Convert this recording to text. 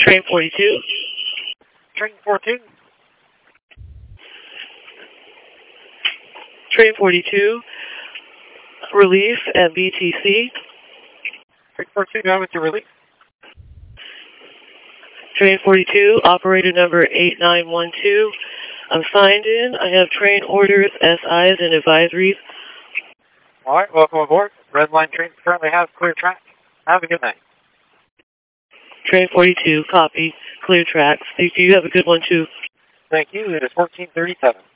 Train 42. Train 14. Train 42. Relief at BTC. Train 14, go with your relief. Train 42, operator number 8912. I'm signed in. I have train orders, SIs, and advisories. All right, welcome aboard. Red line train currently has clear track. Have a good night. Train 42, copy. Clear tracks. Thank you. Have a good one, too. Thank you. It is 1437.